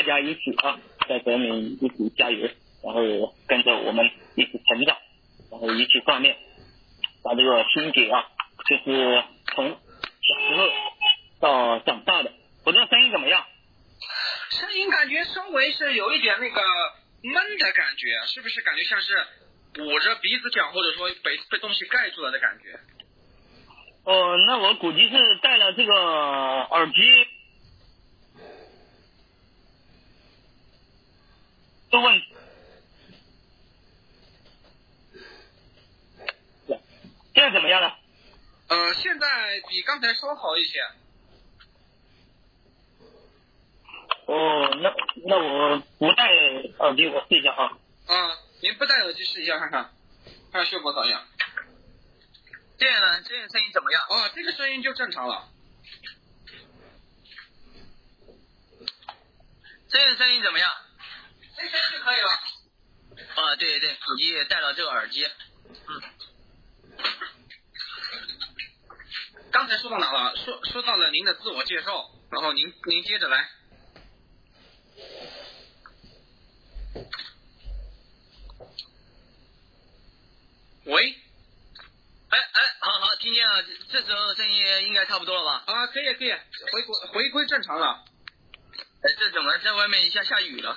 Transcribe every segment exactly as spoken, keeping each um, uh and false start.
家一起啊，在德明一起加油，然后跟着我们一起成长，然后一起锻炼，把这个心结啊，就是从小时候到长大的。我这声音怎么样？ 声音感觉稍微是有一点那个闷的感觉，是不是感觉像是捂着鼻子讲，或者说被被东西盖住了的感觉？ 哦，那我估计是戴了这个耳机的问题。现在怎么样了？ 呃，现在比刚才稍好一些。 哦，那那我不戴耳机，我试一下啊。 啊，您不戴耳机试一下看看，看看效果怎么样？ 这样呢？这个声音怎么样？ 哦，这个声音就正常了。 这个声音怎么样？ 这声音就可以了。 啊，对对，手机也戴了这个耳机。嗯。 刚才说到哪了？说说到了您的自我介绍，然后您您接着来。喂。 哎哎，好好，听见了，这时候声音应该差不多了吧？ 啊，可以可以，回归回归正常了。 哎，这怎么在外面一下下雨了？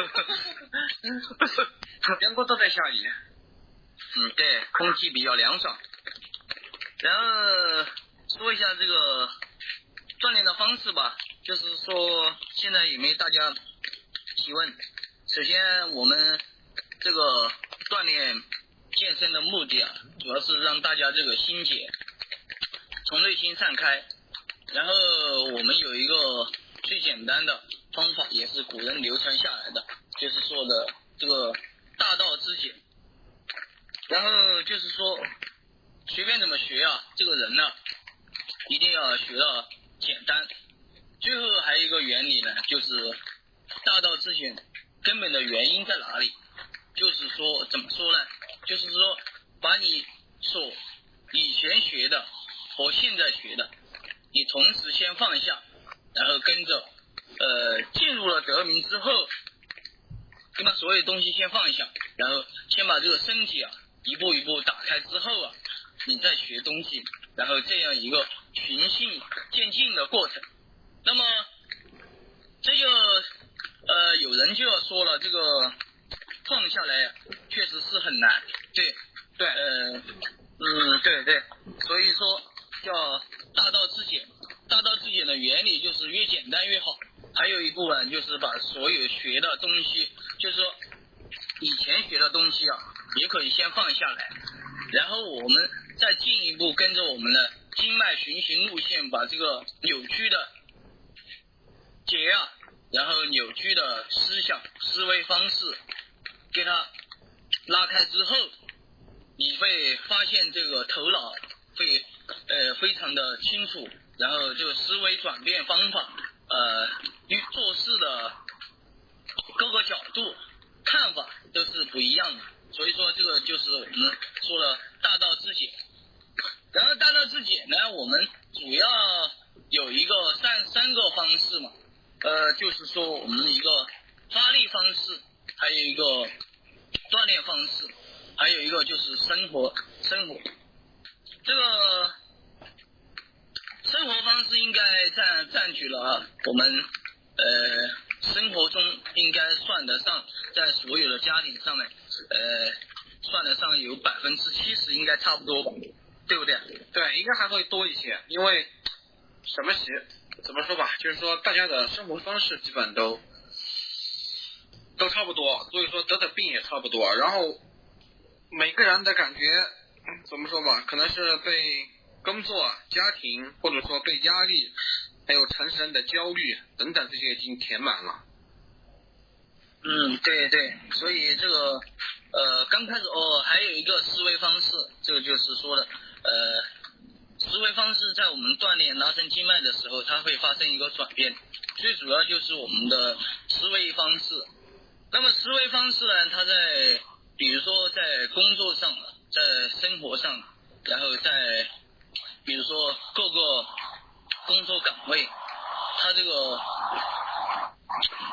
全国都在下雨。 嗯，对，空气比较凉爽。然后说一下这个锻炼的方式吧，就是说现在有没有大家提问？首先我们这个锻炼健身的目的啊，主要是让大家这个心结从内心散开。然后我们有一个最简单的方法，也是古人流传下来的，就是说的这个大道至简。然后就是说随便怎么学啊，这个人呢一定要学到简单。最后还有一个原理呢，就是大道至简根本的原因在哪里？就是说怎么说呢？就是说把你所以前学的和现在学的，你同时先放下，然后跟着呃进入了德明之后，先把所有东西先放下，然后先把这个身体啊一步一步打开之后啊，你再学东西，然后这样一个循序渐进的过程。那么这就呃有人就要说了，这个放下来确实是很难，对对， 呃嗯对对，所以说叫大道至简。大道至简的原理就是越简单越好。还有一部分就是把所有学的东西，就是说以前学的东西啊，也可以先放下来，然后我们再进一步跟着我们的经脉循行路线，把这个扭曲的结啊，然后扭曲的思想思维方式给它拉开之后，你会发现这个头脑会呃非常的清楚，然后这个思维转变方法呃与做事的各个角度看法都是不一样的。所以说这个就是我们说的大道至简。然后大道至简呢，我们主要有一个三三个方式嘛，呃，就是说我们一个发力方式，还有一个锻炼方式，还有一个就是生活生活。这个生活方式应该占占据了我们呃生活中应该算得上，在所有的家庭上面呃算得上有百分之七十，应该差不多吧，对不对？ 对，应该还会多一些，因为什么习怎么说吧，就是说大家的生活方式基本都都差不多，所以说得的病也差不多，然后每个人的感觉怎么说吧，可能是被工作、家庭，或者说被压力，还有成人的焦虑等等这些已经填满了。 嗯，对对，所以这个呃刚开始哦，还有一个思维方式，这个就是说的呃思维方式在我们锻炼拉伸经脉的时候，它会发生一个转变，最主要就是我们的思维方式。那么思维方式呢，它在比如说在工作上，在生活上，然后在比如说各个工作岗位，它这个呃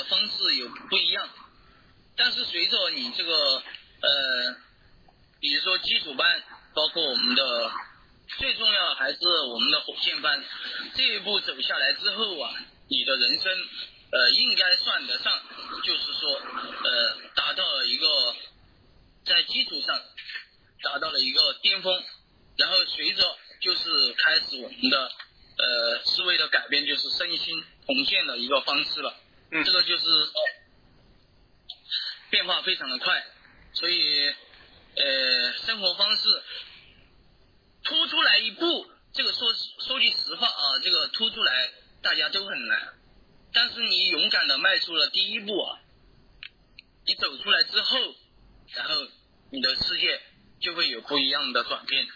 方式有不一样，但是随着你这个呃，比如说基础班，包括我们的最重要还是我们的火箭班，这一步走下来之后啊，你的人生呃应该算得上，就是说呃达到了一个在基础上达到了一个巅峰，然后随着就是开始我们的呃思维的改变，就是身心同现的一个方式了。 嗯， 这个就是呃变化非常的快，所以呃生活方式突出来一步，这个说说句实话啊，这个突出来大家都很难，但是你勇敢的迈出了第一步啊，你走出来之后，然后你的世界就会有不一样的转变。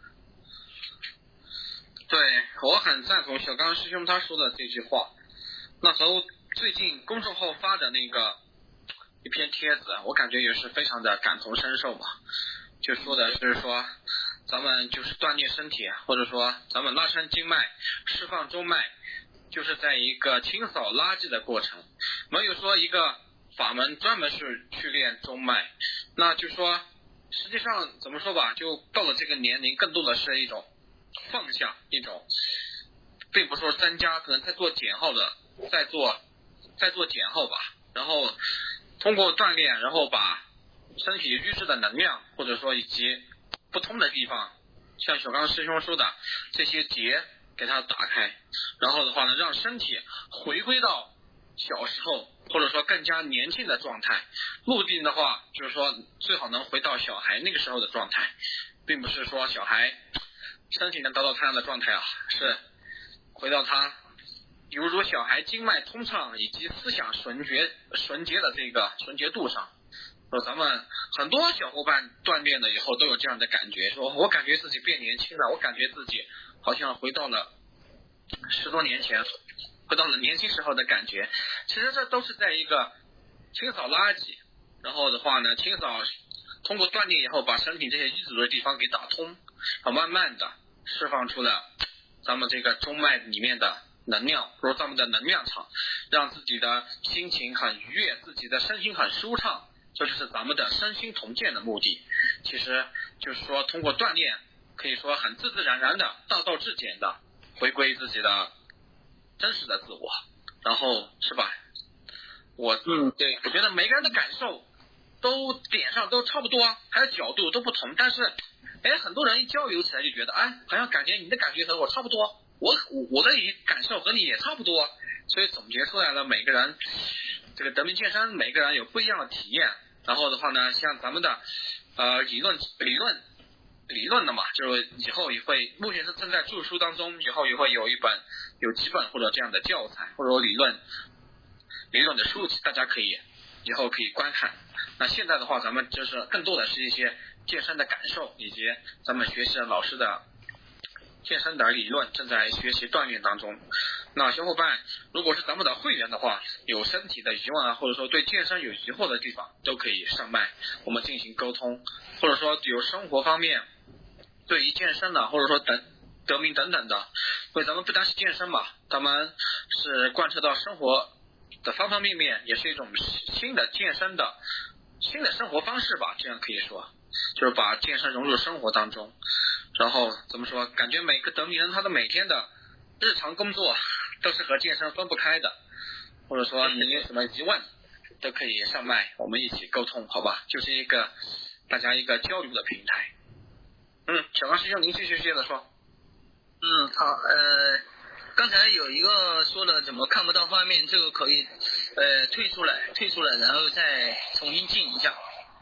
对，我很赞同小刚师兄他说的这句话。那时候最近公众号发的那个一篇帖子，我感觉也是非常的感同身受吧。就说的是说，咱们就是锻炼身体，或者说咱们拉伸经脉、释放中脉，就是在一个清扫垃圾的过程，没有说一个法门专门是去练中脉。那就说实际上怎么说吧，就到了这个年龄，更多的是一种放下，一种并不是说增加，可能在做减耗的，在做在做减耗吧，然后通过锻炼，然后把身体预支的能量，或者说以及不通的地方，像小刚师兄说的这些结给它打开，然后的话呢，让身体回归到小时候或者说更加年轻的状态。目的的话就是说最好能回到小孩那个时候的状态，并不是说小孩身体能达到他样的状态啊，是回到他犹如小孩经脉通畅以及思想纯洁纯洁的这个纯洁度上。说咱们很多小伙伴锻炼了以后都有这样的感觉，说我感觉自己变年轻了，我感觉自己好像回到了十多年前，回到了年轻时候的感觉。其实这都是在一个清扫垃圾，然后的话呢，清扫通过锻炼以后把身体这些淤阻的地方给打通，好慢慢的释放出了咱们这个中脉里面的能量，或者咱们的能量场，让自己的心情很愉悦，自己的身心很舒畅，这就是咱们的身心同健的目的。其实就是说通过锻炼可以说很自自然然的大道至简的回归自己的真实的自我，然后是吧，我嗯对， 我觉得每个人的感受都点上都差不多，还有角度都不同，但是哎，很多人一交流起来就觉得哎，好像感觉你的感觉和我差不多，我我的感受和你也差不多，所以总结出来了每个人这个德明健身每个人有不一样的体验。然后的话呢，像咱们的呃理论理论理论的嘛，就是以后也会目前是正在著书当中，以后也会有一本有几本或者这样的教材或者理论理论的书籍，大家可以以后可以观看。那现在的话咱们就是更多的是一些健身的感受，以及咱们学习老师的健身的理论，正在学习锻炼当中。那小伙伴如果是咱们的会员的话，有身体的疑问啊，或者说对健身有疑惑的地方，都可以上麦我们进行沟通，或者说有生活方面对于健身的，或者说等德明等等的，因为咱们不单是健身嘛，咱们是贯彻到生活的方方面面，也是一种新的健身的新的生活方式吧，这样可以说就是把健身融入生活当中。然后怎么说，感觉每个德明人他的每天的日常工作都是和健身分不开的，或者说你有什么疑问都可以上麦我们一起沟通，好吧，就是一个大家一个交流的平台。嗯，小刚师兄您继续接着说。 嗯好，呃刚才有一个说了怎么看不到画面，这个可以呃退出来退出来然后再重新进一下。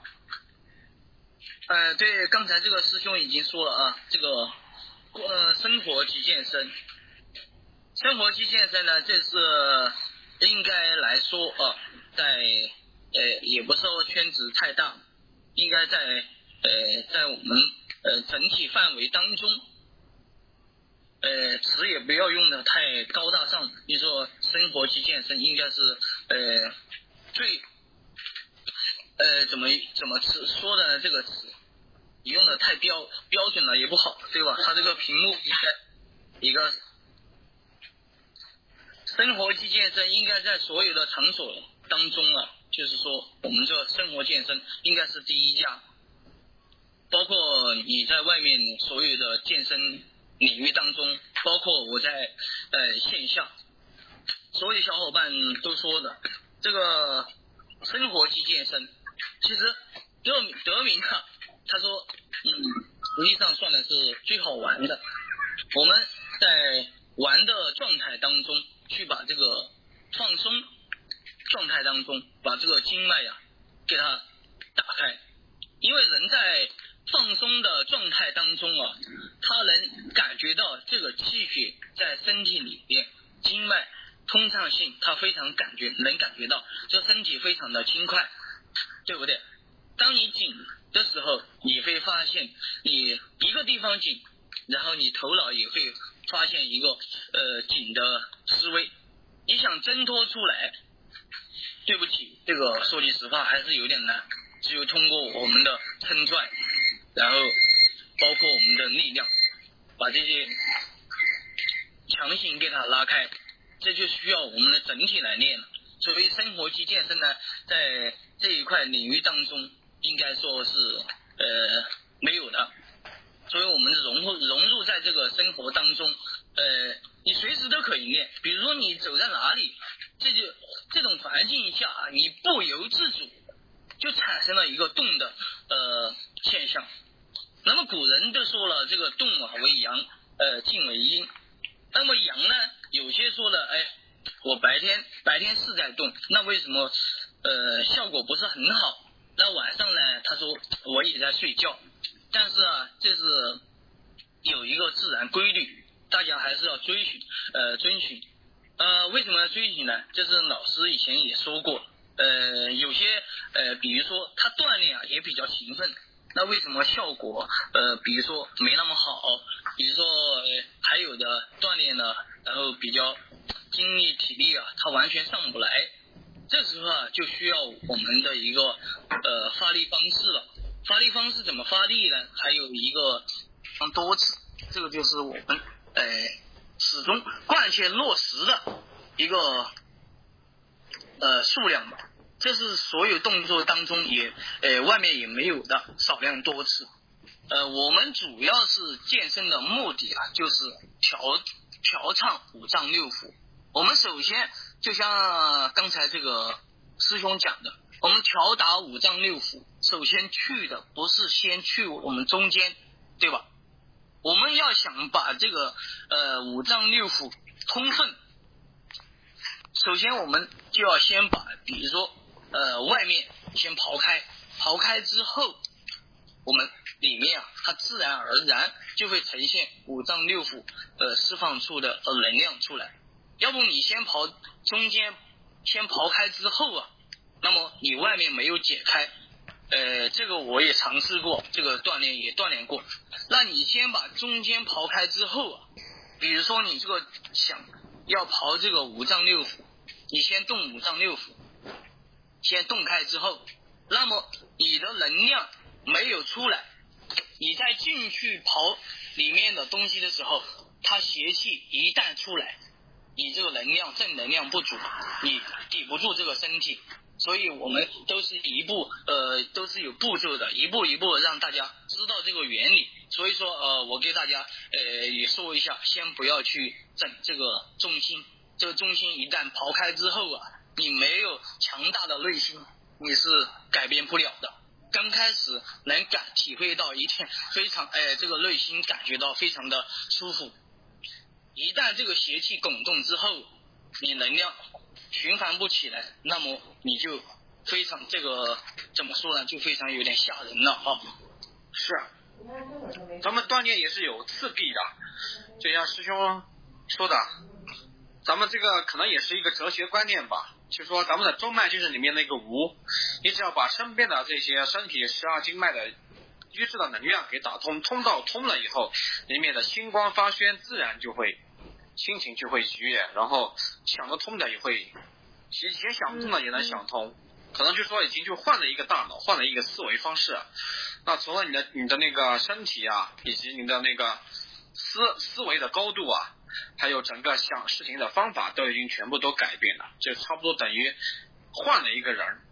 呃，对，刚才这个师兄已经说了啊，这个呃生活及健身，生活及健身呢，这是应该来说啊，在呃也不是说圈子太大，应该在呃在我们呃整体范围当中，呃词也不要用的太高大上，你说生活及健身应该是呃最呃怎么怎么词说的这个词。你用的太标标准了也不好，对吧？它这个屏幕应该一个生活及健身应该在所有的场所当中啊，就是说我们这生活健身应该是第一家，包括你在外面所有的健身领域当中，包括我在呃线下，所有小伙伴都说的这个生活及健身，其实德德明啊，他说嗯，实际上算的是最好玩的，我们在玩的状态当中去把这个放松状态当中把这个经脉呀、啊、给它打开，因为人在放松的状态当中啊，他能感觉到这个气血在身体里面经脉通畅性，他非常感觉能感觉到这身体非常的轻快，对不对？当你紧的时候，你会发现你一个地方紧，然后你头脑也会发现一个呃紧的思维，你想挣脱出来，对不起，这个说句实话还是有点难，只有通过我们的撑拽，然后包括我们的力量，把这些强行给它拉开，这就需要我们的整体来练了。所以生活及健身呢，在这一块领域当中应该说是呃没有的，所以我们融入融入在这个生活当中，呃你随时都可以练，比如说你走在哪里，这就这种环境下你不由自主就产生了一个动的呃现象。那么古人都说了，这个动啊为阳，呃静为阴。那么阳呢，有些说了，哎，我白天白天是在动，那为什么呃效果不是很好？那晚上呢，他说我也在睡觉，但是啊，这是有一个自然规律，大家还是要追寻呃遵循。呃，为什么要追寻呢？就是老师以前也说过，呃，有些呃，比如说他锻炼啊也比较勤奋，那为什么效果呃，比如说没那么好？比如说、呃、还有的锻炼呢，然后比较精力体力啊，他完全上不来，这时候啊就需要我们的一个呃发力方式了。发力方式怎么发力呢？还有一个多次，这个就是我们呃始终贯彻落实的一个呃数量吧。这是所有动作当中也呃外面也没有的少量多次。呃，我们主要是健身的目的啊，就是调调畅五脏六腑。我们首先就像刚才这个师兄讲的，我们调达五脏六腑，首先去的不是先去我们中间，对吧？我们要想把这个呃五脏六腑通顺，首先我们就要先把比如说呃外面先刨开，刨开之后，我们里面啊，它自然而然就会呈现五脏六腑呃释放出的呃能量出来。要不你先刨中间先刨开之后啊，那么你外面没有解开，呃这个我也尝试过，这个锻炼也锻炼过。那你先把中间刨开之后啊，比如说你这个想要刨这个五脏六腑，你先动五脏六腑，先动开之后，那么你的能量没有出来，你再进去刨里面的东西的时候，它邪气一旦出来，你这个能量正能量不足，你抵不住这个身体。所以我们都是一步呃都是有步骤的，一步一步让大家知道这个原理。所以说呃我给大家呃也说一下，先不要去整这个中心，这个中心一旦刨开之后啊，你没有强大的内心，你是改变不了的。刚开始能感体会到一点非常哎这个内心感觉到非常的舒服，一旦这个邪气拱动之后，你能量循环不起来，那么你就非常这个怎么说呢，就非常有点吓人了啊。 是，咱们锻炼也是有次第的，就像师兄说的，咱们这个可能也是一个哲学观念吧，就说咱们的中脉就是里面那个无，你只要把身边的这些身体十二经脉的瘀滞的能量给打通，通道通了以后，里面的星光发宣，自然就会心情就会愉悦，然后想得通的也会，以前想不通的也能想通，可能就说已经就换了一个大脑，换了一个思维方式。那除了你的你的那个身体啊，以及你的那个思思维的高度啊， 还有整个想事情的方法都已经全部都改变了，就差不多等于换了一个人。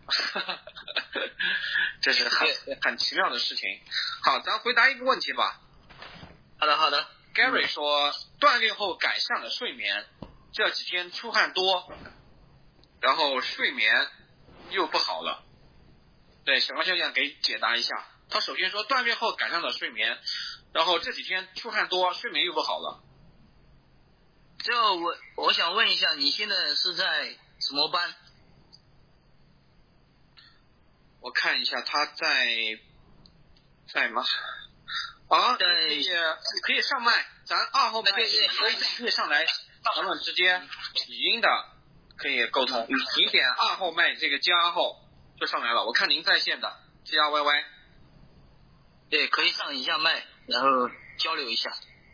这是很很奇妙的事情。好，咱回答一个问题吧。 好的好的。 Gary 说锻炼后改善了睡眠，这几天出汗多，然后睡眠又不好了。对，小高教练给解答一下。他首先说锻炼后改善了睡眠，然后这几天出汗多，睡眠又不好了。 这我我想问一下，你现在是在什么班？ 我看一下他在在吗？啊，可以可以上麦，咱二号麦可以可以上来，咱们直接语音的可以沟通。你点二号麦这个加号就上来了，我看您在线的 G R Y Y。 对，可以上一下麦，然后交流一下。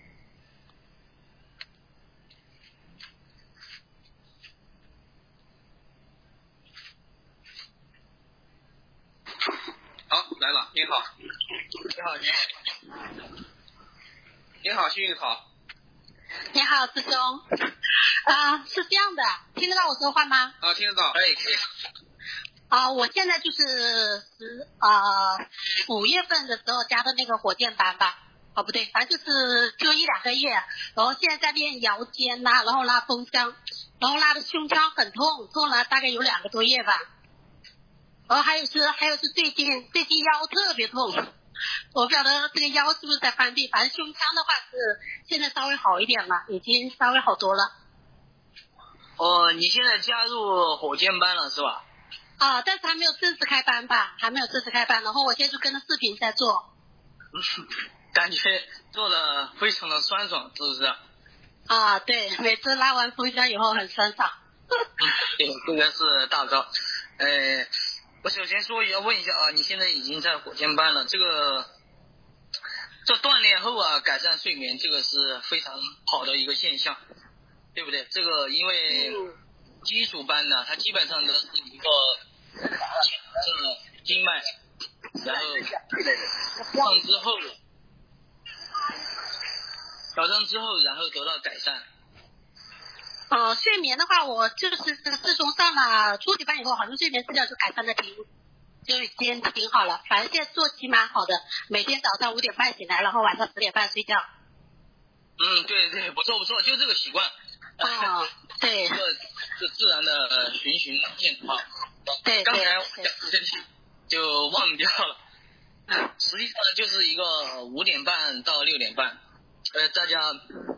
好，来了，您好。 你好，你好。 你好，幸运草。 你好，师兄。啊、呃，是这样的，听得到我说话吗？ 啊，听得到。 可以，可以。 啊、呃，我现在就是十啊五月份的时候加的那个火箭班吧。哦，不对，反正就是就一两个月，然后现在在练摇肩呐、啊，然后拉风箱，然后拉的胸腔很痛，痛了大概有两个多月吧。然后还有是还有是最近最近腰特别痛，我不晓得这个腰是不是在翻病，反正胸腔的话是现在稍微好一点了，已经稍微好多了。 哦，你现在加入火箭班了是吧？ 啊，但是还没有正式开班吧，还没有正式开班，然后我现在就跟着视频在做。 感觉做的非常的酸爽，是不是？ 啊，对，每次拉完风箱以后很酸爽。 对，这个是大招。呃，我首先说要问一下啊，你现在已经在火箭班了，这个这锻炼后啊改善睡眠，这个是非常好的一个现象，对不对？这个因为基础班呢，它基本上都是一个这个经脉，然后调整之后，调整之后，然后得到改善。 哦、呃，睡眠的话，我就是自从上了初级班以后，好像睡眠质量就改善的挺，就已经挺好了。反正现在作息蛮好的，每天早上五点半醒来，然后晚上十点半睡觉。 嗯，对对，不错不错，就这个习惯。 哦，对。 一个是自然的呃循循善诱啊。 对。 刚才我讲这些就忘掉了。实际上就是一个五点半到六点半，呃，大家。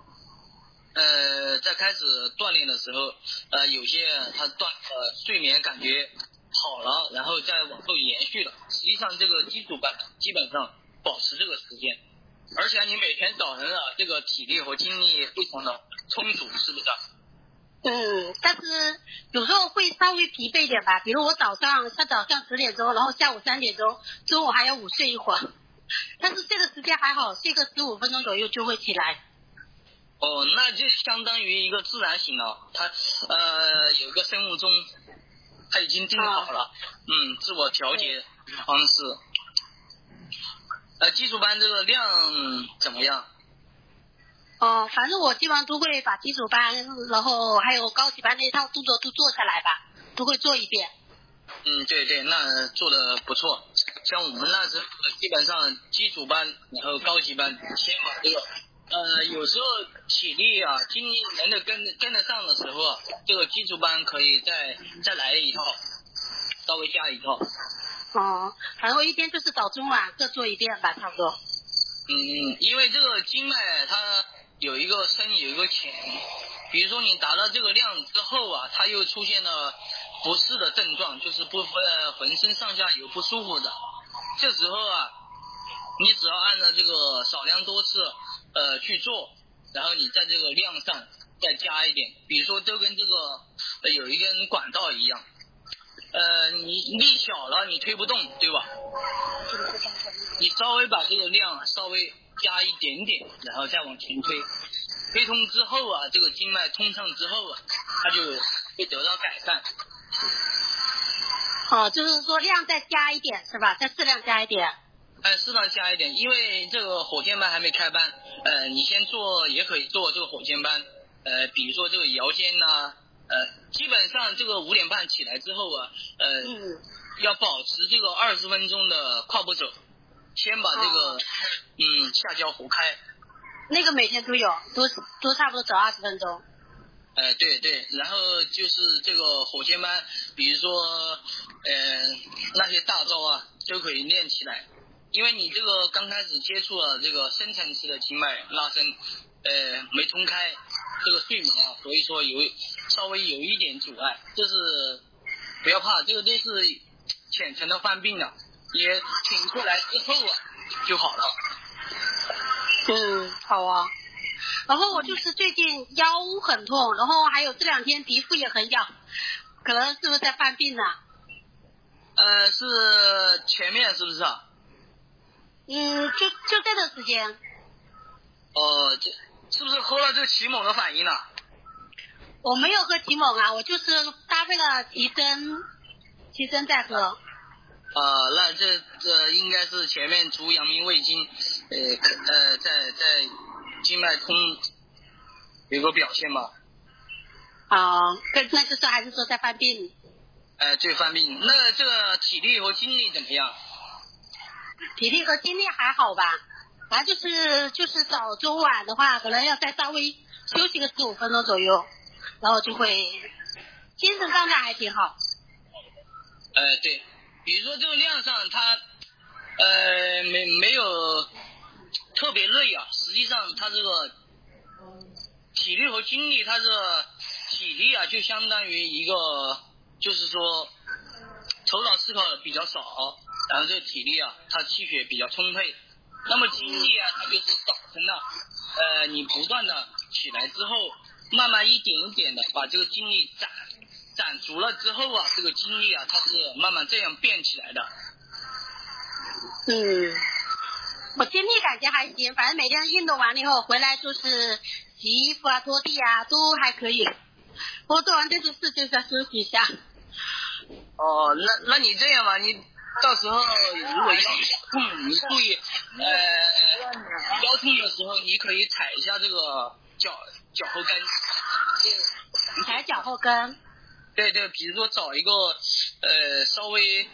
呃，在开始锻炼的时候，呃，有些他锻呃睡眠感觉好了，然后再往后延续了。实际上这个基础班基本上保持这个时间，而且你每天早晨啊，这个体力和精力非常的充足，是不是？ 嗯，但是有时候会稍微疲惫一点吧，比如我早上像早上十点钟，然后下午三点钟，中午还要午睡一会儿，但是睡的时间还好，睡个十五分钟左右就会起来。 哦，那就相当于一个自然醒了，它呃有个生物钟，它已经定好了，啊、嗯，自我调节方式。呃，基础班这个量怎么样？ 哦、呃，反正我基本上都会把基础班，然后还有高级班那一套动作都做下来吧，都会做一遍。 嗯，对对，那做的不错。像我们那时候基本上基础班，然后高级班，先把这个。呃，有时候体力啊、精力能够跟跟得上的时候啊，这个基础班可以再再来一套，稍微加一套。 哦，反正我一天就是早中晚各做一遍吧，差不多。 嗯，因为这个经脉它有一个深有一个浅，比如说你达到这个量之后啊，它又出现了不适的症状，就是不呃浑身上下有不舒服的，这时候啊，你只要按照这个少量多次。呃，去做，然后你在这个量上再加一点，比如说都跟这个、呃、有一根管道一样，呃，你力小了你推不动，对吧？你稍微把这个量稍微加一点点，然后再往前推，推通之后啊，这个经脉通畅之后啊，它就会得到改善。 哦，就是说量再加一点是吧？再适量加一点。 哎，适当加一点，因为这个火箭班还没开班，呃，你先做也可以做这个火箭班， 呃，比如说这个摇肩呐，呃，基本上这个五点半起来之后啊，呃， 嗯， 要保持这个二十分钟的跨步走，先把这个、 哦、 嗯下焦活开。 那个每天都有，都都差不多走二十分钟。 呃，对对，然后就是这个火箭班，比如说呃那些大招啊，都可以练起来。因为你这个刚开始接触了这个深层次的经脉拉伸，呃没通开这个睡眠啊，所以说有稍微有一点阻碍，这是不要怕，这个都是浅层的犯病了，也挺过来之后啊就好了。 嗯，好啊。然后我就是最近腰很痛，然后还有这两天皮肤也很痒，可能是不是在犯病呢？ 呃，是前面是不是啊？ 嗯，就就这段时间。 哦，这是不是喝了这个奇猛的反应了？ 我没有喝奇猛啊，我就是搭配了提升，提升在喝。 啊、呃，那这这应该是前面足阳明胃经，呃呃，在在经脉通有个表现嘛。 啊，跟那就是还是说在犯病？ 哎、呃，对，犯病。那这个体力和精力怎么样？ 体力和精力还好吧，反正就是就是早中晚的话，可能要再稍微休息个十五分钟左右，然后就会精神状态还挺好。 呃，对，比如说这个量上它呃没没有特别累啊，实际上它这个体力和精力，它这个体力啊就相当于一个就是说头脑思考比较少，然后这个体力啊它气血比较充沛，那么精力啊它就是早晨呢呃你不断的起来之后，慢慢一点一点的把这个精力攒攒足了之后啊，这个精力啊它是慢慢这样变起来的。 嗯，我精力感觉还行，反正每天运动完了以后回来就是洗衣服啊拖地啊都还可以，我做完这些事就是要休息一下。 哦，那那你这样吧，你到时候如果腰痛，你注意呃腰痛的时候你可以踩一下这个脚脚后跟， 踩脚后跟。 对对，比如说找一个呃稍微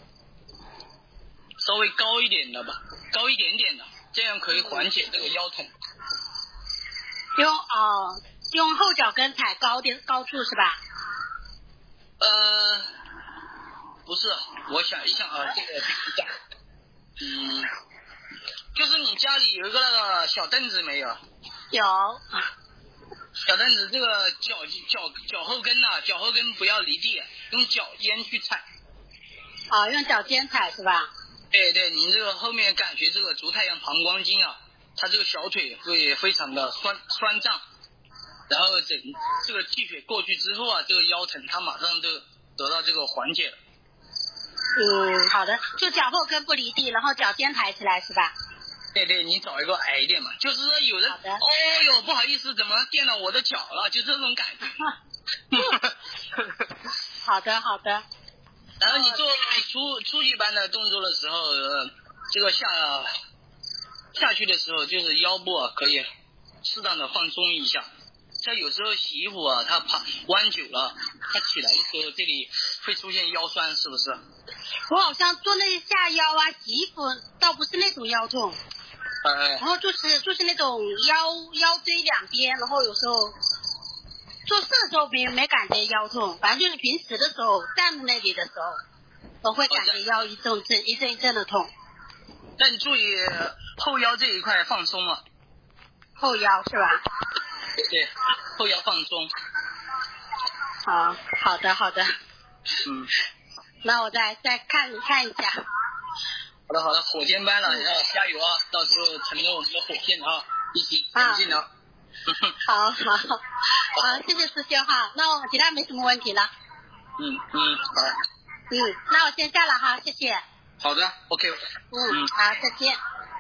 稍微高一点的吧，高一点点的，这样可以缓解这个腰痛。 用哦，用后脚跟踩高点高处是吧？ 呃，不是，我想一想啊，这个讲，嗯，就是你家里有一个那个小凳子没有？ 有。 小凳子这个脚脚脚后跟呐、啊，脚后跟不要离地，用脚尖去踩。 啊、哦，用脚尖踩是吧？ 对对，您这个后面感觉这个足太阳膀胱经啊，它这个小腿会非常的酸酸胀，然后整这个气血过去之后啊，这个腰疼它马上就得到这个缓解了。 嗯，好的，就脚后跟不离地，然后脚尖抬起来是吧？ 对对，你找一个矮一点嘛，就是说有人哦哟不好意思，怎么垫到我的脚了，就这种感觉。 好的好的。 然后你做初初级班的动作的时候，呃、这个下下去的时候，就是腰部啊可以适当的放松一下。像有时候洗衣服啊，它趴弯久了，它起来的时候这里会出现腰酸，是不是？ 我好像做那些下腰啊，洗衣服倒不是那种腰痛， 呃， 然后就是就是那种腰腰椎两边，然后有时候做事的时候没没感觉腰痛，反正就是平时的时候站在那里的时候，我会感觉腰一阵阵一阵一阵的痛。 那你注意后腰这一块放松啊。 后腰是吧？ 对，后腰放松。 好，好的好的。 嗯。 那我再再看看一下。 好的好的，火箭班了，要加油啊！到时候乘着我们的火箭啊，一起前进啊！ 好好好，谢谢师兄哈，那我其他没什么问题了。 嗯嗯，好。 嗯，那我先下了哈，谢谢。 好的 ，OK。 嗯，好，再见。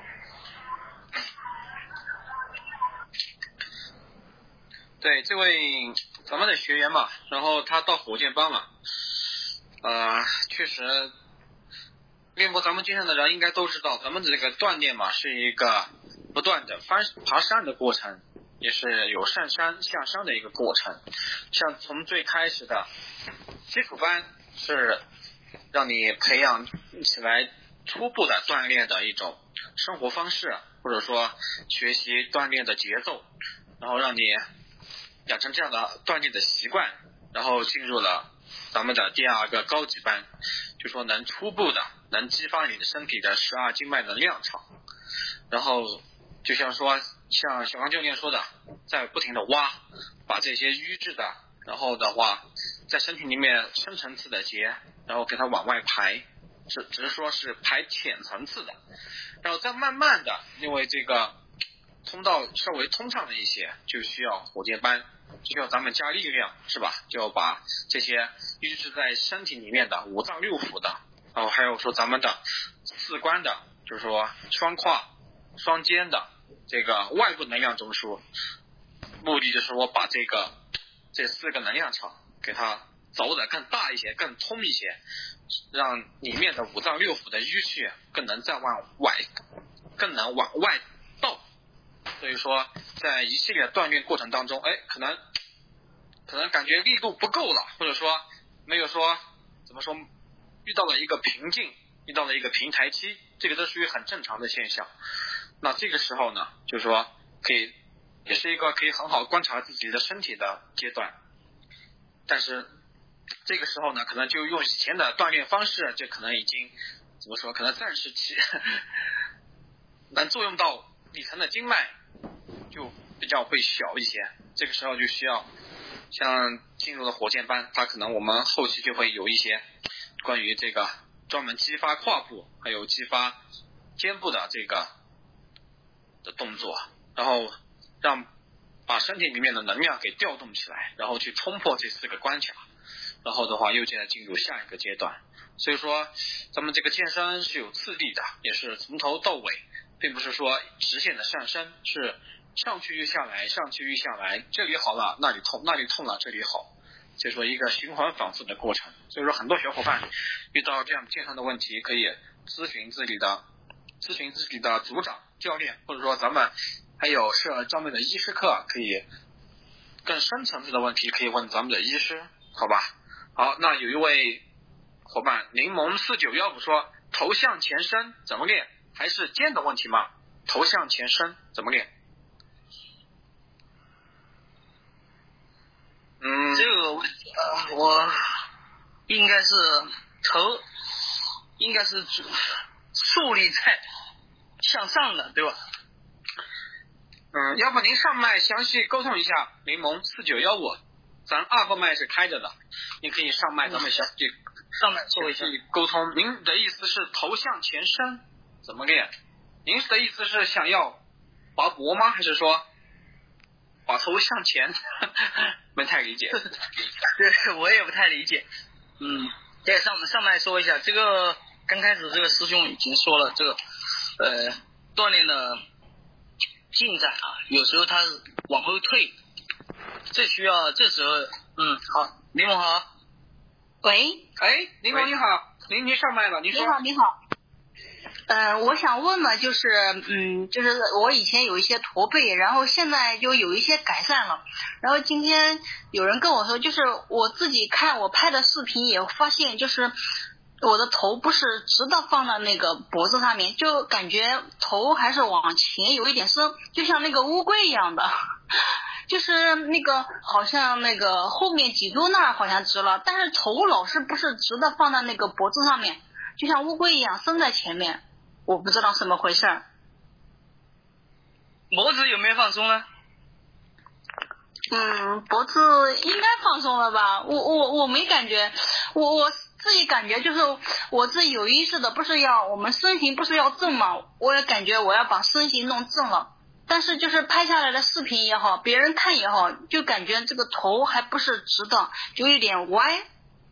对，这位咱们的学员嘛，然后他到火箭班了，呃，确实，练过咱们经常的人应该都知道，咱们的这个锻炼嘛，是一个不断的翻爬山的过程。 也是有上山向上的一个过程。像从最开始的基础班是让你培养起来初步的锻炼的一种生活方式，或者说学习锻炼的节奏，然后让你养成这样的锻炼的习惯，然后进入了咱们的第二个高级班，就说能初步的能激发你的身体的十二经脉的量场，然后就像说像小刚教练说的，在不停的挖，把这些瘀滞的，然后的话在身体里面深层次的结，然后给它往外排，只只是说是排浅层次的，然后再慢慢的，因为这个通道稍微通畅了一些，就需要火箭班，就需要咱们加力量，是吧？就要把这些淤滞在身体里面的五脏六腑的，然后还有说咱们的四关的，就是说双胯、双肩的这个外部能量中枢，目的就是我把这个这四个能量场给它走得更大一些，更通一些，让里面的五脏六腑的淤血更能再往外，更能往外倒。所以说在一系列锻炼过程当中，哎，可能可能感觉力度不够了，或者说没有说怎么说遇到了一个瓶颈，遇到了一个平台期，这个都属于很正常的现象。那这个时候呢，就是说可以也是一个可以很好观察自己的身体的阶段，但是这个时候呢，可能就用以前的锻炼方式，就可能已经怎么说，可能暂时起能作用到底层的经脉就比较会小一些，这个时候就需要像进入了火箭班，它可能我们后期就会有一些关于这个专门激发胯部还有激发肩部的这个的动作，然后让把身体里面的能量给调动起来，然后去冲破这四个关卡，然后的话又接着进入下一个阶段。所以说咱们这个健身是有次第的，也是从头到尾，并不是说直线的上升，是上去又下来，上去又下来，这里好了那里痛，那里痛了这里好，所以说一个循环反复的过程。所以说很多小伙伴遇到这样健康的问题，可以咨询自己的咨询自己的组长教练，或者说咱们还有是专门的医师课，可以更深层次的问题可以问咱们的医师，好吧？好，那有一位伙伴柠檬四九一五说，头向前伸怎么练？还是肩的问题吗？头向前伸怎么练？嗯， 这个问题啊，我应该是头应该是竖立在向上的，对吧？ 嗯，要不您上麦详细沟通一下，柠檬四九一五，咱二号麦是开着的，你可以上麦，咱们详细上麦说一下沟通。您的意思是头向前伸怎么练？您的意思是想要拔脖吗？还是说把头向前？没太理解。 对，我也不太理解。嗯，在上上麦说一下，这个刚开始这个师兄已经说了，这个呃锻炼的进展啊，有时候它往后退，这需要这时候嗯好，柠檬好。 喂， 哎，柠檬你好，您您上麦了，您说。 你好，你好。呃，我想问呢，就是，嗯，就是我以前有一些驼背，然后现在就有一些改善了。然后今天有人跟我说，就是我自己看我拍的视频也发现，就是我的头不是直的放到那个脖子上面，就感觉头还是往前有一点伸，就像那个乌龟一样的。就是那个好像那个后面脊柱那儿好像直了，但是头老是不是直的放在那个脖子上面，就像乌龟一样伸在前面，我不知道怎么回事。 脖子有没有放松呢？ 嗯，脖子应该放松了吧，我我我没感觉，我我自己感觉就是我自己有意识的，不是要我们身形不是要正嘛，我也感觉我要把身形弄正了。但是就是拍下来的视频也好，别人看也好，就感觉这个头还不是直的，就有点歪。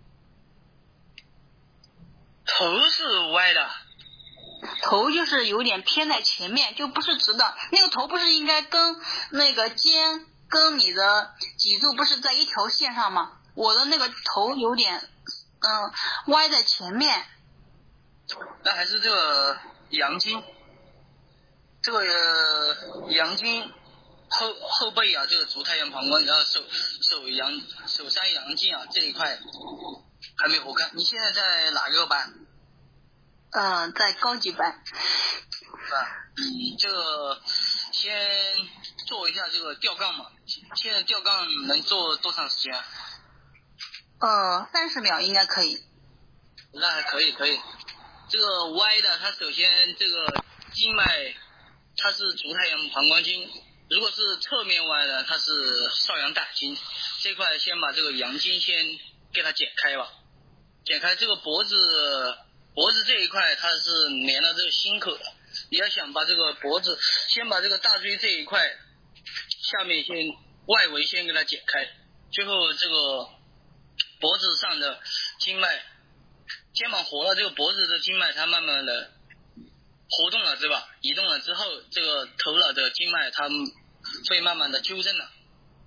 头是歪的， 头就是有点偏在前面，就不是直的。那个头不是应该跟那个肩跟你的脊柱不是在一条线上吗？我的那个头有点嗯歪在前面。 那还是这个阳经。这个阳经后后背啊，这个足太阳膀胱，然后手手阳手三阳经啊这一块还没活开。你现在在哪个班？ 呃，在高级班。 啊，你这个先做一下这个吊杠嘛。现在吊杠能做多长时间？ 呃，三十秒应该可以。 那还可以，可以。这个歪的，它首先这个经脉，它是足太阳膀胱经。如果是侧面歪的，它是少阳胆经。这块先把这个阳经先给它剪开吧。剪开这个脖子，脖子这一块它是连了这个心口的。你要想把这个脖子，先把这个大椎这一块下面先外围先给它剪开，最后这个脖子上的经脉，肩膀活了，这个脖子的经脉它慢慢的活动了，对吧？移动了之后，这个头脑的经脉它会慢慢的纠正了。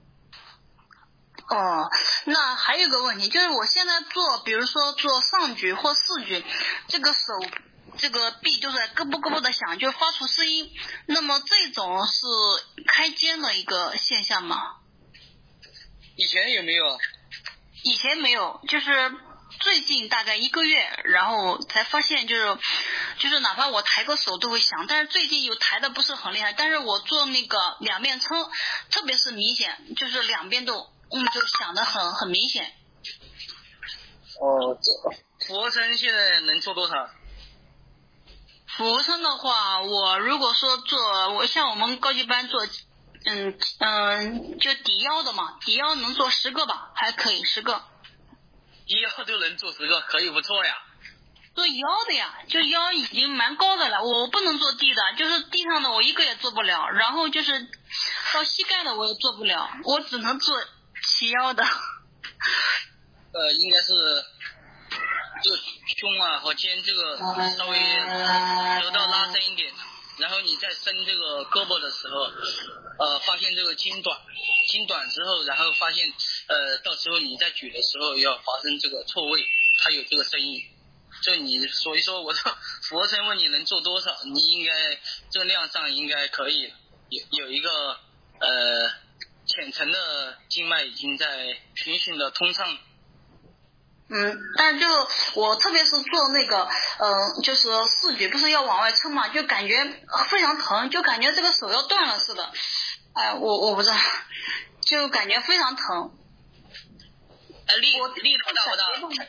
哦，那还有一个问题，就是我现在做，比如说做上举或四举，这个手这个臂就是咯啵咯啵的响，就发出声音。那么这种是开肩的一个现象吗？ 以前有没有？ 以前没有，就是最近大概一个月，然后才发现就是就是哪怕我抬个手都会响，但是最近又抬的不是很厉害，但是我做那个两边撑，特别是明显，就是两边都嗯就响的很很明显。 哦，这俯卧撑现在能做多少？ 俯卧撑的话，我如果说做，我像我们高级班做，嗯嗯，就抵腰的嘛，抵腰能做十个吧，还可以十个。 一腰都能做十个，可以不错呀。 做腰的呀，就腰已经蛮高的了，我不能做低的，就是地上的我一个也做不了，然后就是到膝盖的我也做不了，我只能做齐腰的。 呃，应该是这个胸啊和肩这个稍微得到拉伸一点，然后你再伸这个胳膊的时候，呃，发现这个筋短，筋短之后，然后发现呃，到时候你在举的时候要发生这个错位，它有这个声音。就你所以说我这俯卧撑问你能做多少，你应该这个量上应该可以有有一个呃浅层的经脉已经在平行的通畅。 嗯，但是就我特别是做那个，嗯、呃，就是四举不是要往外撑嘛，就感觉非常疼，就感觉这个手要断了似的。哎，我我不知道，就感觉非常疼。 哎，力力度大不大？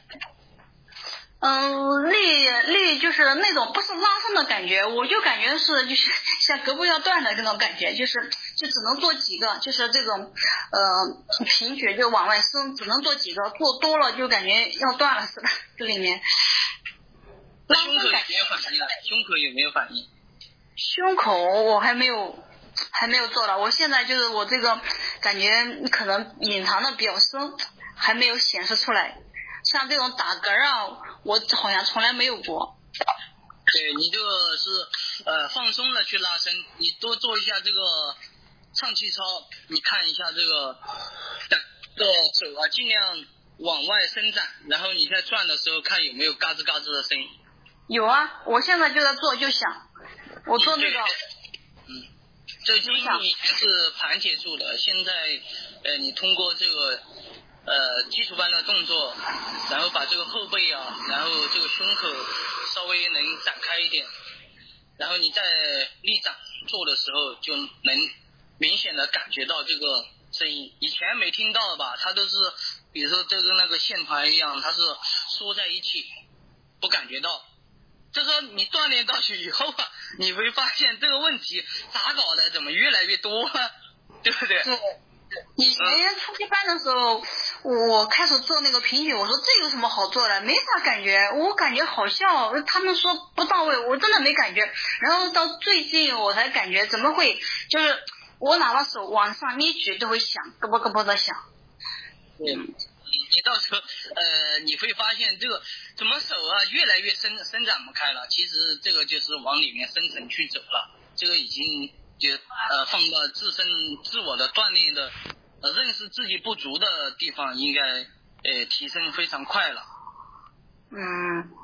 嗯，力力就是那种不是拉伸的感觉，我就感觉是就是像胳膊要断的这种感觉，就是就只能做几个，就是这种呃平举就往外伸，只能做几个，做多了就感觉要断了似的，这里面。 那胸口有没有反应啊？胸口有没有反应？ 胸口我还没有还没有做了，我现在就是我这个感觉可能隐藏的比较深，还没有显示出来。像这种打嗝啊，我好像从来没有过。 对，你这个是呃放松的去拉伸，你多做一下这个唱气操，你看一下这个这个手啊，尽量往外伸展，然后你在转的时候看有没有嘎吱嘎吱的声音。 有啊，我现在就在做，就想我做那个， 嗯，这个经历以前是盘结住的，现在呃你通过这个。呃，基础班的动作，然后把这个后背啊，然后这个胸口稍微能展开一点，然后你在立掌做的时候就能明显的感觉到这个声音。以前没听到的吧，它都是比如说这跟那个线团一样，它是缩在一起，不感觉到。就说你锻炼到去以后啊，你会发现这个问题咋搞的，怎么越来越多了，对不对？ 对。以前初级班的时候，我开始做那个平举，我说这有什么好做的？没啥感觉，我感觉好笑，他们说不到位，我真的没感觉。然后到最近我才感觉怎么会，就是我哪怕手往上一举都会响，咯啵咯啵的响。 对，你到时候呃你会发现这个怎么手啊越来越伸伸展不开了，其实这个就是往里面深层去走了，这个已经。就呃放到自身自我的锻炼的呃认识自己不足的地方，应该呃提升非常快了。 嗯，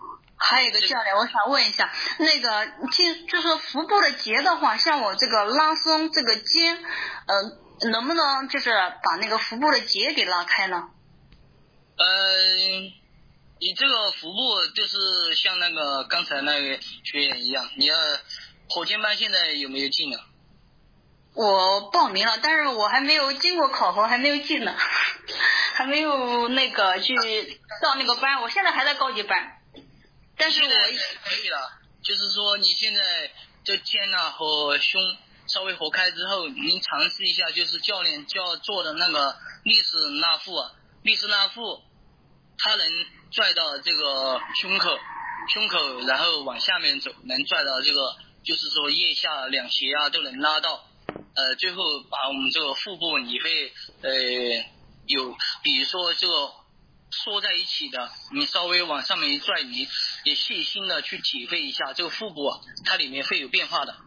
还有一个教练，我想问一下，那个听就是腹部的结的话，像我这个拉松这个肩，呃，能不能就是把那个腹部的结给拉开呢？ 嗯，你这个腹部就是像那个刚才那个学员一样，你要火箭班现在有没有进呢？ 我报名了，但是我还没有经过考核，还没有进呢，还没有那个去上那个班，我现在还在高级班。但是我可以了，就是说你现在这肩啊和胸稍微活开之后，您尝试一下，就是教练教做的那个立式拉腹啊，立式拉腹，它能拽到这个胸口，胸口然后往下面走，能拽到这个，就是说腋下两斜啊都能拉到，呃，最后把我们这个腹部你会呃有，比如说这个。缩在一起的，你稍微往上面一拽，你也细心的去体会一下这个腹部啊，它里面会有变化的。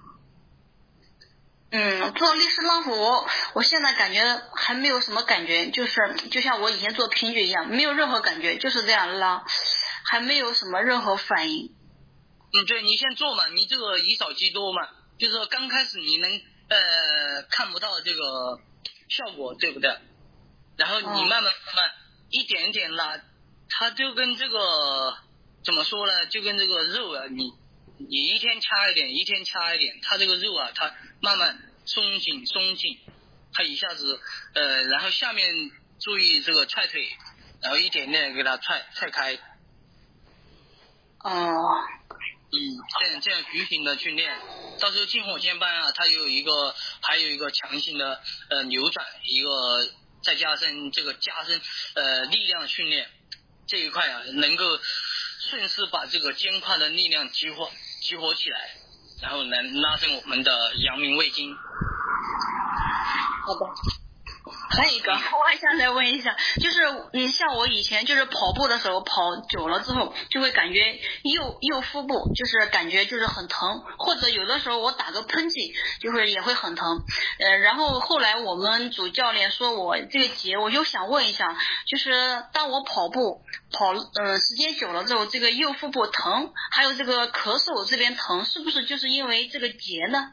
嗯，做立式拉腹，我我现在感觉还没有什么感觉，就是就像我以前做平举一样，没有任何感觉，就是这样拉，还没有什么任何反应。 嗯，对，你先做嘛，你这个以少击多嘛，就是说刚开始你能呃看不到这个效果，对不对？然后你慢慢慢慢。一点一点拉，它就跟这个怎么说呢？就跟这个肉啊，你你一天掐一点，一天掐一点，它这个肉啊，它慢慢松紧松紧，它一下子呃，然后下面注意这个踹腿，然后一点点给它踹踹开。 哦。 嗯，这样这样局型的训练，到时候进火箭班啊，它有一个还有一个强行的呃扭转一个。再加上这个加深呃力量训练这一块啊，能够顺势把这个肩胯的力量激活激活起来，然后能拉伸我们的阳明胃经。 好的。还有一个，我还想再问一下，就是你像我以前就是跑步的时候，跑久了之后就会感觉右右腹部就是感觉就是很疼，或者有的时候我打个喷嚏就会也会很疼。呃，然后后来我们主教练说我这个节，我就想问一下，就是当我跑步跑呃时间久了之后，这个右腹部疼，还有这个咳嗽这边疼，是不是就是因为这个节呢？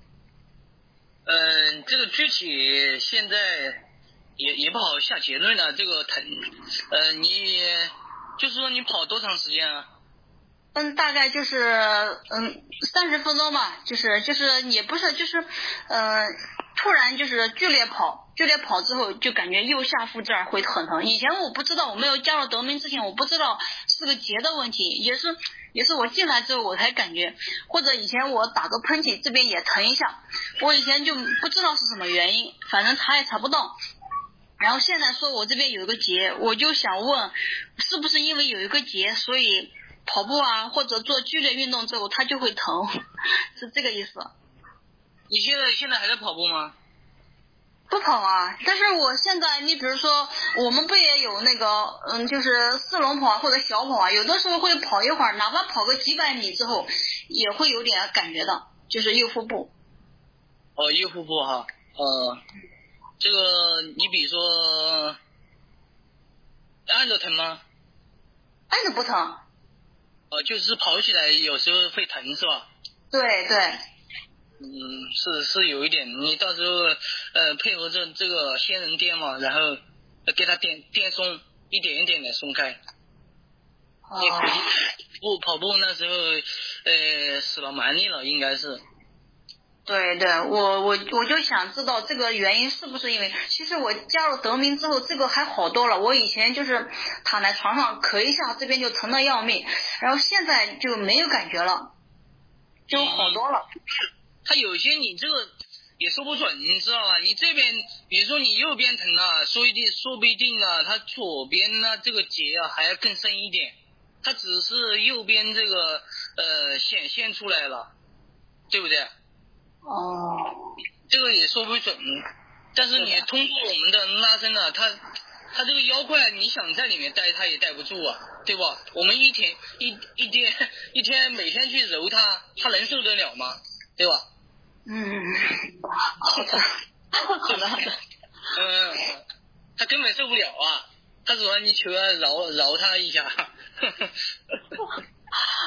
嗯、呃，这个具体现在也也不好下结论了。这个疼，呃，你就是说你跑多长时间啊？ 嗯，大概就是嗯三十分钟吧，就是就是也不是就是呃突然就是剧烈跑，剧烈跑之后就感觉右下腹这儿会很疼。以前我不知道，我没有加入德明之前，我不知道是个结的问题，也是也是我进来之后我才感觉，或者以前我打个喷嚏这边也疼一下，我以前就不知道是什么原因，反正查也查不到。然后现在说我这边有一个结，我就想问，是不是因为有一个结，所以跑步啊或者做剧烈运动之后它就会疼，是这个意思。 你现在现在还在跑步吗？ 不跑啊，但是我现在你比如说我们不也有那个嗯就是四轮跑啊或者小跑啊，有的时候会跑一会儿，哪怕跑个几百米之后也会有点感觉到，就是右腹部。 哦，右腹部哈，呃，这个你比如说按着疼吗？ 按着不疼。 呃，就是跑起来有时候会疼是吧？ 对对。 嗯，是是有一点，你到时候呃配合着这个仙人颠嘛，然后给它颠颠松，一点一点的松开。 哦。 你不跑步那时候呃使了蛮力了，应该是。 对对，我我我就想知道这个原因是不是因为，其实我加入德明之后，这个还好多了。我以前就是躺在床上咳一下，这边就疼得要命，然后现在就没有感觉了，就好多了。 嗯，他有些你这个也说不准，你知道吧？你这边比如说你右边疼啊，说一定说不一定啊，他左边呢这个结啊还要更深一点，他只是右边这个呃显现出来了，对不对？ 哦。 这个也说不准，但是你通过我们的拉伸呢，他他这个腰块你想在里面待他也待不住啊，对吧？我们一天一一天一天每天去揉它，他能受得了吗？对吧？ 嗯，好的，好的，好的。 嗯，他根本受不了啊！他说你求要饶饶他一下。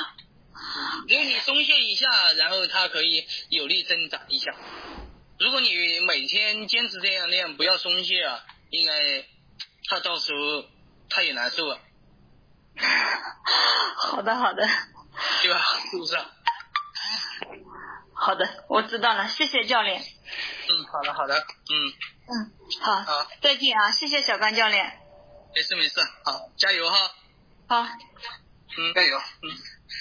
下，然后他可以有力挣扎一下。如果你每天坚持这样练，不要松懈啊，应该他到时候他也难受啊。 好的好的， 对吧？是不是？ 好的，我知道了，谢谢教练。 嗯，好的好的，嗯嗯，好， 好， 再见啊，谢谢小刚教练。 没事没事，好，加油哈。 好， 嗯， 加油。 嗯。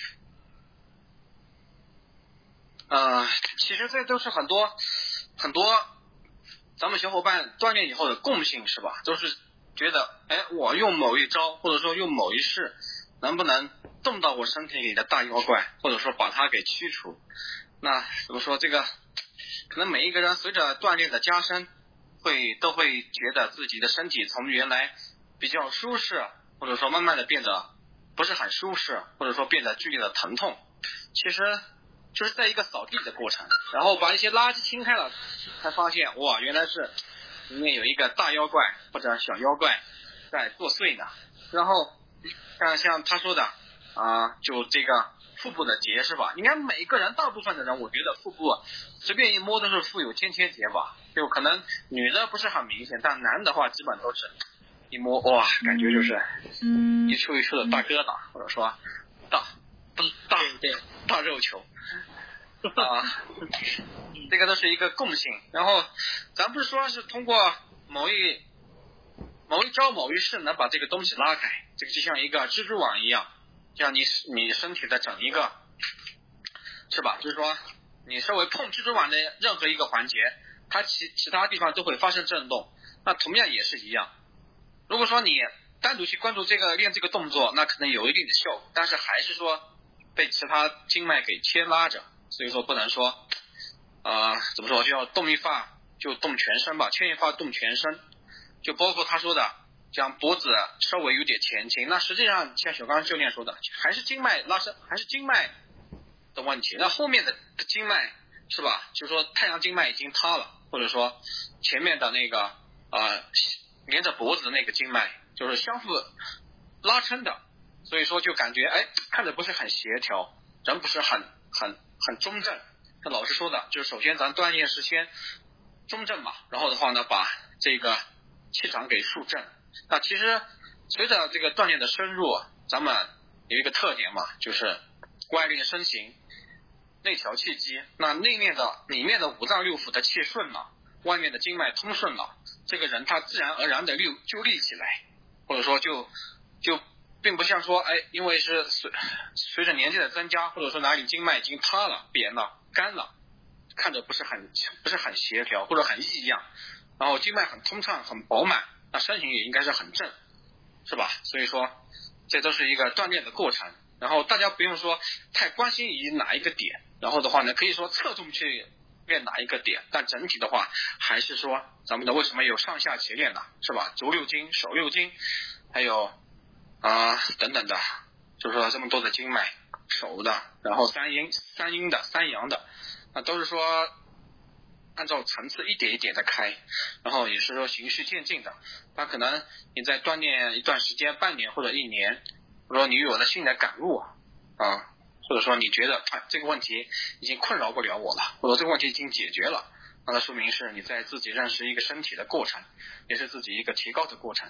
呃，其实这都是很多很多咱们小伙伴锻炼以后的共性，是吧？都是觉得，哎，我用某一招或者说用某一式，能不能动到我身体里的大妖怪，或者说把它给驱除？那怎么说？这个可能每一个人随着锻炼的加深，会都会觉得自己的身体从原来比较舒适，或者说慢慢的变得不是很舒适，或者说变得剧烈的疼痛。其实就是在一个扫地的过程，然后把一些垃圾清开了，才发现哇，原来是里面有一个大妖怪或者小妖怪在作祟呢。然后像像他说的啊，就这个腹部的结是吧？应该每个人大部分的人，我觉得腹部随便一摸都是腹有千千结吧。就可能女的不是很明显，但男的话基本都是一摸哇，感觉就是一处一处的大疙瘩，或者说大大大肉球。啊，这个都是一个共性。然后咱不是说是通过某一某一招某一式能把这个东西拉开，这个就像一个蜘蛛网一样，像你你身体的整一个，是吧？就是说你稍微碰蜘蛛网的任何一个环节，它其其他地方都会发生震动。那同样也是一样，如果说你单独去关注这个练这个动作，那可能有一定的效果，但是还是说被其他经脉给牵拉着。所以说不能说呃怎么说，就要动一发就动全身吧，牵一发动全身。就包括他说的将脖子稍微有点前倾，那实际上像小刚教练说的，还是经脉拉伸，还是经脉的问题。那后面的经脉是吧，就是说太阳经脉已经塌了，或者说前面的那个呃连着脖子的那个经脉就是相互拉撑的，所以说就感觉哎看着不是很协调，人不是很很很中正。那老师说的就是首先咱锻炼是先中正嘛，然后的话呢把这个气场给肃正。那其实随着这个锻炼的深入，咱们有一个特点嘛，就是外练身形，内调气机。那内面的里面的五脏六腑的气顺了，外面的经脉通顺了，这个人他自然而然的立就立起来，或者说就就并不像说哎，因为是随随着年纪的增加，或者说哪里经脉已经塌了、扁了、干了，看着不是很不是很协调或者很异样，然后经脉很通畅、很饱满，那身形也应该是很正，是吧？所以说这都是一个锻炼的过程。然后大家不用说太关心于哪一个点，然后的话呢，可以说侧重去练哪一个点，但整体的话还是说咱们的为什么有上下齐练呢？是吧？足六经、手六经，还有啊、呃、等等的，就是说这么多的经脉，手的，然后三阴、三阴的、三阳的，那都是说按照层次一点一点的开，然后也是说循序渐进的。那可能你在锻炼一段时间，半年或者一年，或者说你有了新的感悟啊，或者说你觉得、啊、这个问题已经困扰不了我了，或者这个问题已经解决了，那它说明是你在自己认识一个身体的过程，也是自己一个提高的过程。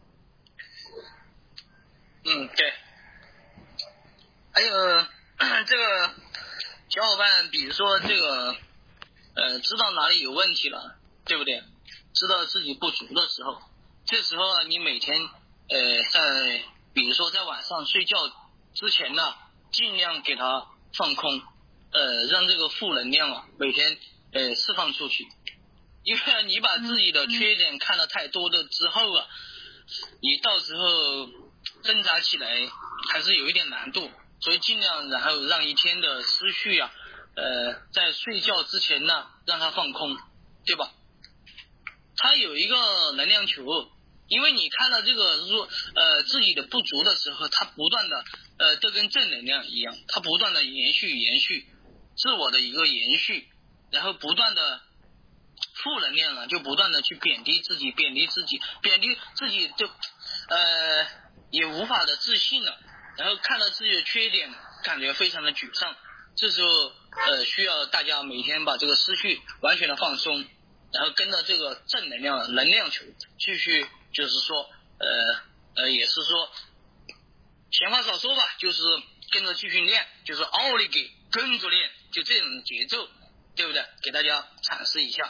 嗯，对。还有这个小伙伴，比如说这个呃，知道哪里有问题了，对不对？知道自己不足的时候，这时候你每天呃，在比如说在晚上睡觉之前呢，尽量给它放空，呃，让这个负能量啊每天呃释放出去。因为你把自己的缺点看得太多了之后啊，你到时候挣扎起来还是有一点难度，所以尽量然后让一天的思绪啊，呃，在睡觉之前呢，让它放空，对吧？它有一个能量球，因为你看到这个弱呃自己的不足的时候，它不断的呃，这跟正能量一样，它不断的延续延续自我的一个延续，然后不断的负能量了，就不断的去贬低自己，贬低自己，贬低自己就呃也无法的自信了，然后看到自己的缺点，感觉非常的沮丧， 这时候呃需要大家每天把这个思绪完全的放松，然后跟着这个正能量能量球继续，就是说呃呃也是说闲话少说吧，就是跟着继续练，就是奥利给跟着练，就这种节奏，对不对？给大家阐释一下。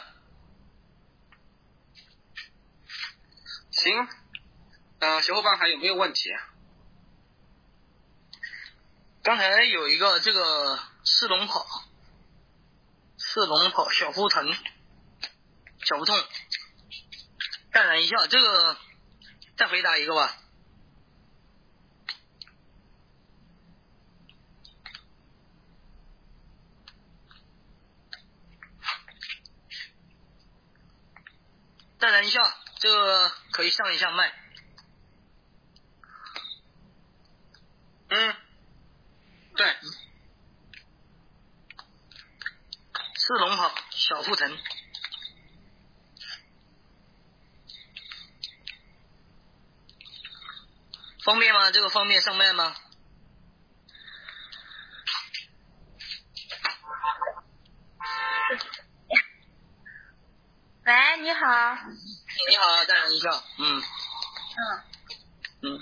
行，呃，小伙伴还有没有问题？ 刚才有一个这个四龙跑，四龙跑小腹疼，小腹痛，淡然一下，这个再回答一个吧。淡然一下，这个可以上一下麦。 嗯，对， 四龙跑小腹疼，方便吗？这个方便上麦吗？ 喂，你好。 你好，淡然一下，嗯。 嗯。 嗯。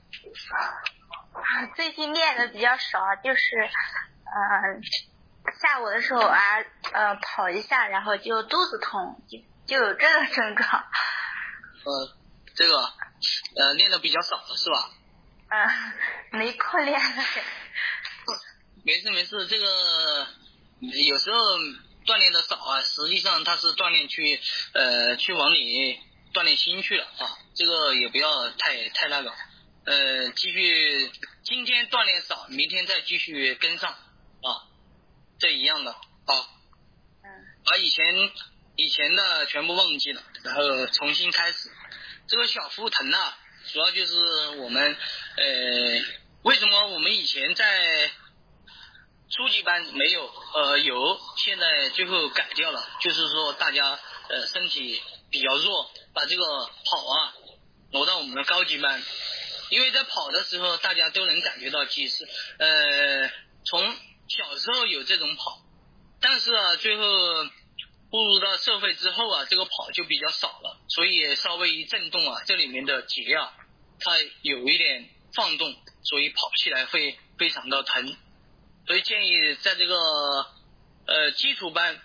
最近练的比较少，就是呃下午的时候啊呃跑一下，然后就肚子痛，就就有这个症状。 呃，这个呃练的比较少了是吧？ 嗯，没空练了。 没事没事，这个有时候锻炼的少啊，实际上它是锻炼去呃去往里锻炼心去了啊，这个也不要太太那个，呃继续今天锻炼少，明天再继续跟上啊，这一样的啊， 嗯， 把以前以前的全部忘记了，然后重新开始。这个小腹疼啊，主要就是我们呃为什么我们以前在初级班没有呃有，现在最后改掉了，就是说大家呃身体比较弱，把这个跑啊挪到我们的高级班，因为在跑的时候大家都能感觉到即使呃从小时候有这种跑，但是啊最后步入到社会之后啊，这个跑就比较少了，所以稍微一震动啊，这里面的节啊它有一点放动，所以跑起来会非常的疼。所以建议在这个呃基础班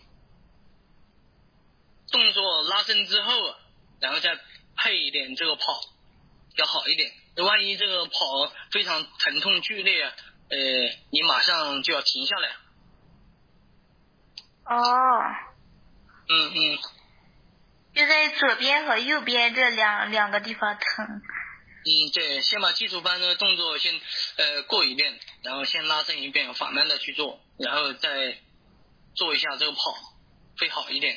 动作拉伸之后，然后再配一点这个跑要好一点。万一这个跑非常疼痛剧烈，呃，你马上就要停下来。 哦。 嗯嗯。 就在左边和右边这两两个地方疼。 嗯，对，先把基础班的动作先呃过一遍，然后先拉伸一遍，缓慢的去做，然后再做一下这个跑，会好一点。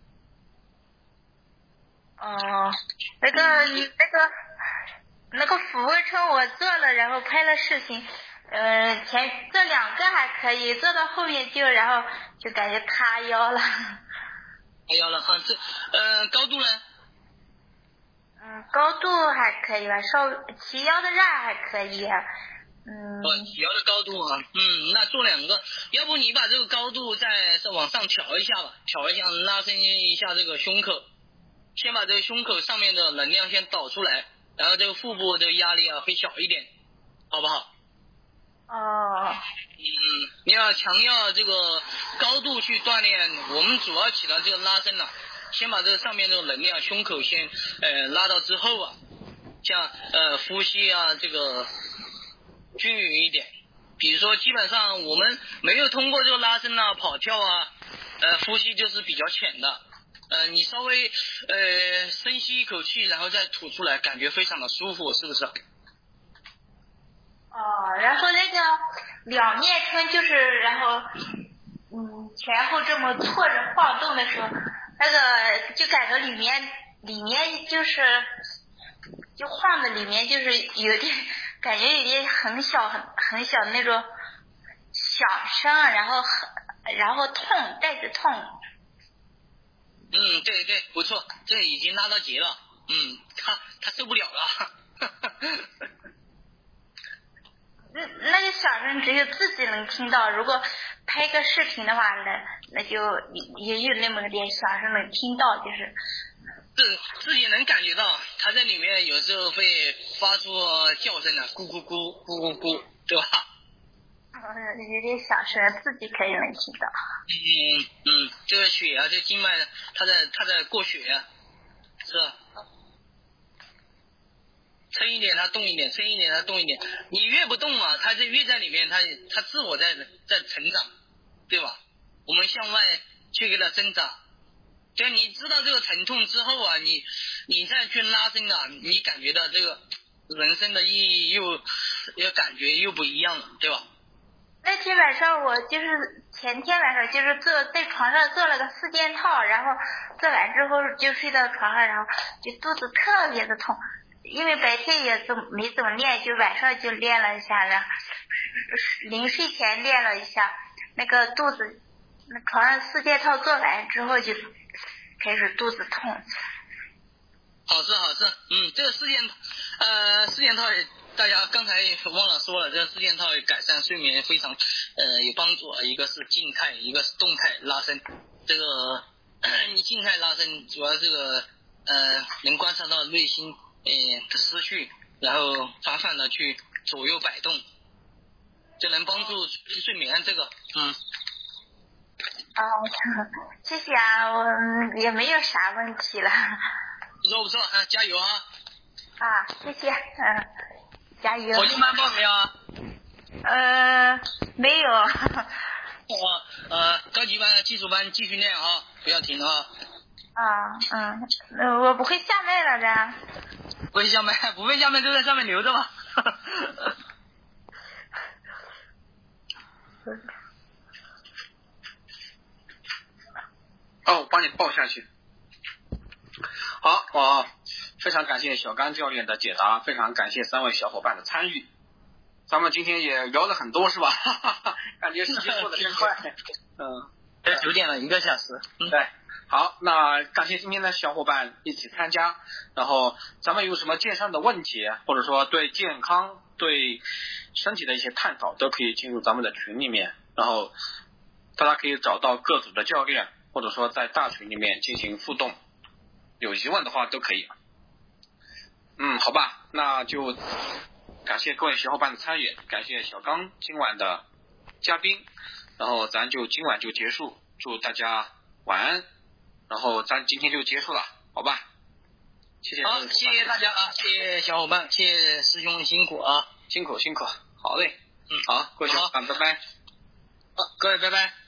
哦，那个、嗯、那个那个俯卧撑我做了，然后拍了视频，呃，前这两个还可以，做到后面就然后就感觉塌腰了。 塌腰了啊，这呃高度呢？ 嗯，高度还可以吧，稍齐腰的让还可以。嗯。 哦，齐腰的高度啊，嗯，那做两个，要不你把这个高度再往上调一下吧，调一下，拉伸一下这个胸口，先把这个胸口上面的能量先导出来，然后这个腹部的压力啊会小一点，好不好？ 哦。 嗯，你要强调这个高度去锻炼，我们主要起到这个拉伸了、啊。先把这个上面这个能量胸口先呃拉到之后啊，像呃呼吸啊这个均匀一点。比如说基本上我们没有通过这个拉伸啊跑跳啊，呃呼吸就是比较浅的，呃你稍微呃深吸一口气然后再吐出来，感觉非常的舒服，是不是？ 哦，然后那个两面撑就是然后嗯前后这么错着晃动的时候，那个就感觉里面里面就是就晃的里面就是有点感觉有点很小很很小的那种响声，然后然后痛带着痛。 嗯，对对，不错，这已经拉到结了，嗯，他他受不了了。 嗯，那个小声只有自己能听到，如果拍个视频的话，那那就也有那么点小声能听到，就是自自己能感觉到，它在里面有时候会发出叫声的，咕咕咕咕咕咕，对吧？ 嗯，有点小声，自己可以能听到。 嗯嗯，这个血啊，这经脉，它在它在过血啊，是吧？撑一点，它动一点；撑一点，它动一点。你越不动啊，它就越在里面，它它自我在在成长，对吧？我们向外去给它挣扎。就你知道这个疼痛之后啊，你你再去拉伸啊，你感觉到这个人生的意义又又感觉又不一样了，对吧？ 那天晚上我就是前天晚上就是做在床上做了个四件套，然后做完之后就睡到床上，然后就肚子特别的痛。因为白天也怎么没怎么练，就晚上就练了一下，然后临睡前练了一下，那个肚子，那床上四件套做完之后就开始肚子痛。 好事好事，嗯，这个四件呃四件套大家刚才忘了说了，这个四件套改善睡眠非常呃有帮助，一个是静态，一个是动态拉伸。这个你静态拉伸主要这个呃能观察到内心呃的思绪，然后反反的去左右摆动，就能帮助睡眠。这个嗯哦，谢谢啊，我也没有啥问题了。 不错不错啊，加油啊！ 啊，谢谢，嗯，加油。 火箭班报没有啊？ 呃，没有。 我呃高级班、技术班继续练啊，不要停啊。 啊嗯，呃，我不会下麦了的。 不会下麦，不会下麦就在上面留着吧。 哦，我帮你报下去。好，我非常感谢小刚教练的解答，非常感谢三位小伙伴的参与。咱们今天也聊了很多，是吧？感觉时间过得真快。嗯， 这九点了，一个小时。 嗯，对。好，那感谢今天的小伙伴一起参加。然后咱们有什么健身的问题，或者说对健康、对身体的一些探讨，都可以进入咱们的群里面。然后大家可以找到各组的教练，或者说在大群里面进行互动。有疑问的话都可以。嗯，好吧，那就感谢各位小伙伴的参与，感谢小刚今晚的嘉宾，然后咱就今晚就结束，祝大家晚安，然后咱今天就结束了，好吧？谢谢。 好，谢谢大家啊，谢谢小伙伴，谢谢师兄辛苦啊， 辛苦辛苦，好嘞， 嗯， 好，各位小伙伴，拜拜。 好，各位拜拜。